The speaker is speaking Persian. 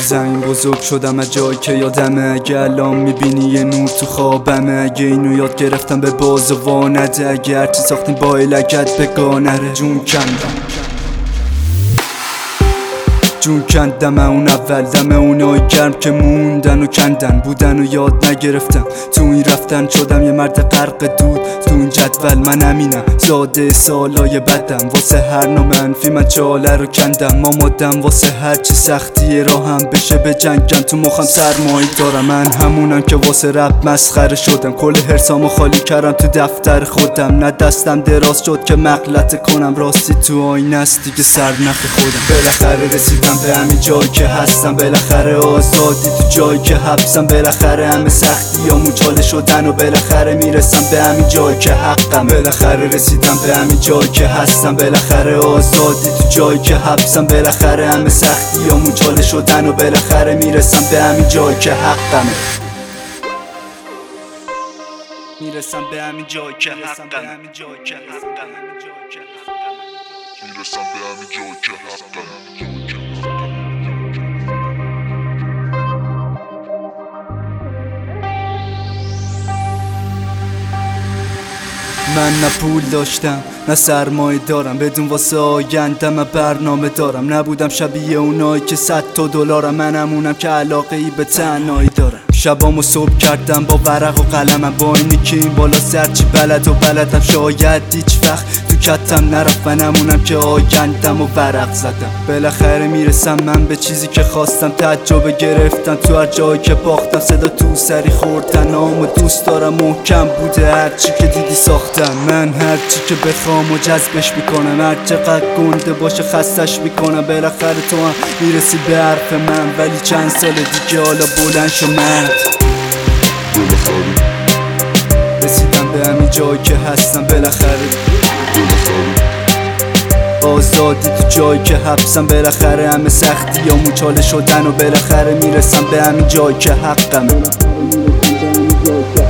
زمین بزرگ شدم از جایی که یادمه. اگه الان میبینی یه نور تو خوابمه، اگه اینو یاد گرفتم به باز و وانده، اگه هرچی ساختیم با لگت بگانره. جون کندم اون اول، دم اونای گرم که موندن و کندن بودن و یاد نگرفتم. تو این رفتن شدم یه مرد غرق دود تو این جدول. من همینم زاده سالای بدم، واسه هر نوع منفی من چاله رو کندم. آمادم واسه هرچی سختی راهم بشه به جنگم. تو مخم سرمایی دارم، من همونم که واسه رپ مسخره شدم. کل حرسامو خالی کردم تو دفتر خودم. نه دستم دراز شد که مغلطه کنم، راستی تو آینه است دیگه سرنخ خودم. بالاخره رسیدم به همین جایی که هستم، بالاخره آزادی تو جایی که حبسم. بالاخره همه سختیامو چاله شدن و بالاخره میرسم به همین جایی که حقم. بالاخره رسیدم به همین جایی که هستم، بالاخره آزادی تو جایی که حبسم. بالاخره همه سختیامو چاله شدن و بالاخره میرسم به همین جایی که حقم. میرسم به همین جایی که حقم. میرسم به همین جایی که حقم. من نه پول داشتم نه سرمایه دارم، بدون واسه آیندم من برنامه دارم. نبودم شبیه اونایی که $100 من همونم که علاقه ای به تنهایی دارم. شبامو صبح کردم با ورق و قلمم، با اینی که این بالا سرچی بلدم شاید هیچ وقت تو کتم نرفت. من همونم که آیندم و ورق زدم. بالاخره میرسم من به چیزی که خواستم، تجربه گرفتم تو هر جایی که باختم. صدا تو سری خوردن نامو دوست دارم، محکم بوده هرچی که دیدی ساختم. من هرچی که بخوام و جذبش میکنم، هر چقدر گنده باشه خستش میکنم. بالاخره تو هم میرسی به حرف من، ولی چند سال دیگه حالا بلند شو مرد. رسیدم به همین جایی که هستم، بالاخره آزادی تو جایی که حبسم. بالاخره همه سختیامو چاله شدن و بالاخره میرسم به همین جایی که حقم.